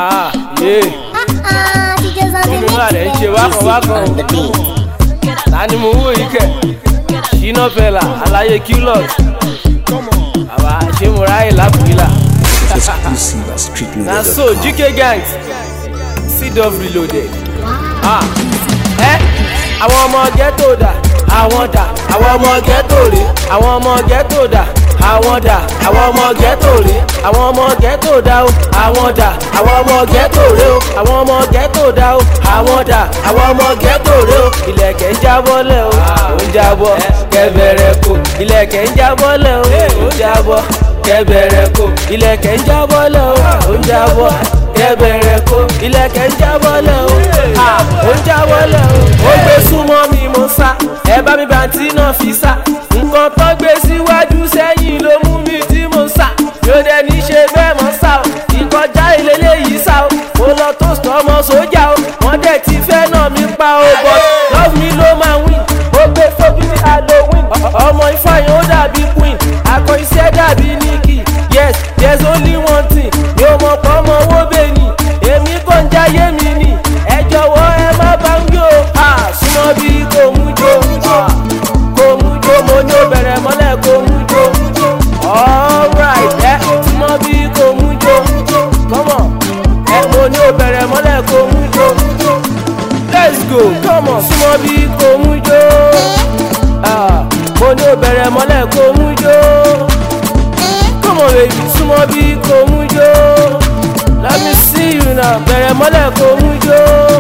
Tani mo wo yìí kẹ̀, Shina Fella, Alaye Qlot, àwa ṣe mo ráyè lápùlà. Na so GK Gangs, C-Dove Reloaded. Àwọn ọmọ ghetto dà, àwọn dà, àwọn ọmọ ghetto rè, àwọn ọmọ ghetto dà, àwọn dà, àwọn ọmọ ghetto rè, àwọn ọmọ ghetto dà o, àwọn dà, àwọn ọmọ ghetto rè o, àwọn ọmọ ghetto dà o, àwọn dà, àwọn ọmọ ghetto rè o. Ìlẹ̀kẹ̀ ń jábọ́lẹ̀ o, ó ń jábọ́, kẹbẹ̀rẹ̀ kò. Ìlẹ̀kẹ̀ ń jábọ́lẹ̀ o, ó ń jábọ́, kẹbẹ̀rẹ̀ kò. Ìlẹ̀kẹ̀ ń jábọ́lẹ̀ o, ó ń jábọ́, kẹbẹ̀rẹ̀ kò. Ìlẹ̀kẹ̀ ń jábọ́lẹ̀ o, ó ń jábọ́lẹ̀ o. Ó gbé súnmọ́ mi mo sá, ẹ bá mi bàǹtí náà fi sá. Nǹkan tó gbé síwájú sẹ́yìn ló mú mi tí mo sá. Yóò dẹ̀ ní ṣe bẹ́ẹ̀ mọ́ sá o, ìkọjá ìlélẹ́yìí sá o. Mo lọ tó ọmọ sójà o, wọ́n dẹ̀ ti fẹ́ náà mi pa o. But love me ló máa win, ó gbé fojú ní Halloween. Ọmọ Ifeanyi ó dàbí queen, akọ iṣẹ́ dàbí Nikki. Yes, there's only one thing, mi ò mọ̀ pọ̀ mọ́ owó bẹ́ẹ̀ ni. Èmi kò ń jáyé mi ni, ẹ jọ̀wọ́ ẹ má bá ń yó. Súnmọ́ bí kò mú jó, kò mú jó, mo ní ó bẹ̀rẹ̀ mọ́lẹ̀ kò mú jó. Alright, súnmọ́ bí kò mú jó, come on. Mo ní ó bẹ̀rẹ̀ mọ́lẹ̀ kò mú jó. Let's go, come on. Súnmọ́ bí kò mú jó, mo ní ó bẹ̀rẹ̀ mọ́lẹ̀ kò mú jó. Come on baby, súnmọ́ bí kò mú jó. Let me see you now, bẹ̀rẹ̀ mọ́lẹ̀ kò mú jó.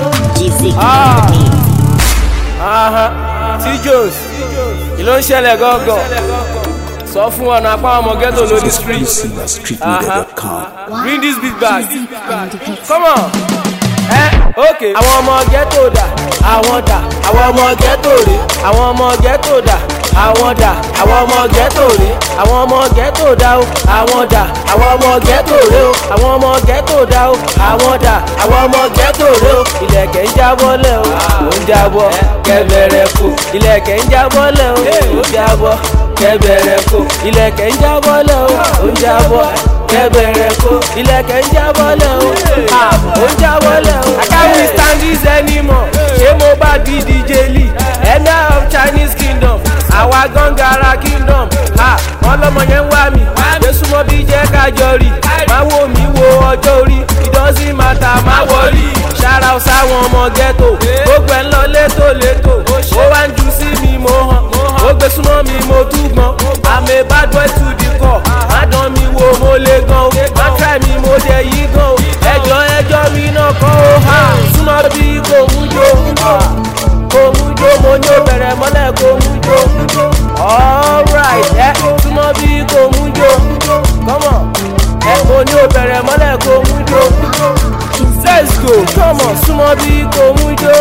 T-Jones, kí ló ń ṣẹlẹ̀ gángan? Sọ fún ọ̀nà apá ọmọ ghetto lórí street. Bring this big bag. Come on. Okay. Àwọn ọmọ ghetto dà, àwọn dà, àwọn ọmọ ghetto rè, àwọn ọmọ ghetto dà, àwọn dà, àwọn ọmọ ghetto rè, àwọn ọmọ ghetto dà o, àwọn dà, àwọn ọmọ ghetto rè o, àwọn ọmọ ghetto dà o, àwọn dà, àwọn ọmọ ghetto rè o. Ìlẹ̀kẹ̀ ń jábọ́lẹ̀ o, ó ń jábọ́, kẹbẹ̀rẹ̀ kò. Ìlẹ̀kẹ̀ ń jábọ́lẹ̀ o, ó ń jábọ́, kẹbẹ̀rẹ̀ kò. Ìlẹ̀kẹ̀ ń jábọ́lẹ̀ o, ó ń jábọ́, kẹbẹ̀rẹ̀ kò. Ìlẹ̀kẹ̀ ń jábọ́lẹ̀ o, ó ń jábọ́lẹ̀ o. I can't stand this anymore. Ṣé mo bá di DJ Lee, Emir of Chinese Kingdom, àwa Gangara Kingdom. Wọ́n lọ́mọ yẹn ń wá mi, Jésù mọ́ bí jẹ́ kájọ rí. Má wo mi wo ọjọ́ orí, it doesn't matter, má wọrí. Ṣára sáwọn ọmọ ghetto, gbogbo ẹ̀ ń lọ létòlétò. Ó wá ń ju sí mi mo hàn, ó gbé súnmọ́ mi mo túgbọ́n. I'm a bad boy to the core, má dán mi wo mo lè gan o. Má try mi mo dẹ̀ yí gan o. Ẹjọ́ mi náà kọ́ o. Súnmọ́ bí kò mú jó, kò mú jó, mo ní ó bẹ̀rẹ̀ mọ́lẹ̀ kò mú jó. Alright, súnmọ́ bí kò mú jó, come on. Mo ní ó bẹ̀rẹ̀ mọ́lẹ̀ kò mú jó. Let's go, come on. Súnmọ́ bí kò mú jó,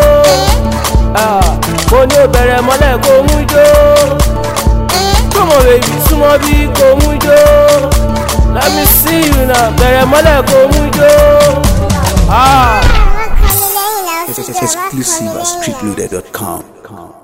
mo ní ó bẹ̀rẹ̀ mọ́lẹ̀ kò mú jó. Come on baby, súnmọ́ bí kò mú jó. Let me see you now, bẹ̀rẹ̀ mọ́lẹ̀ kò mú jó. Exclusive at streetloader.com.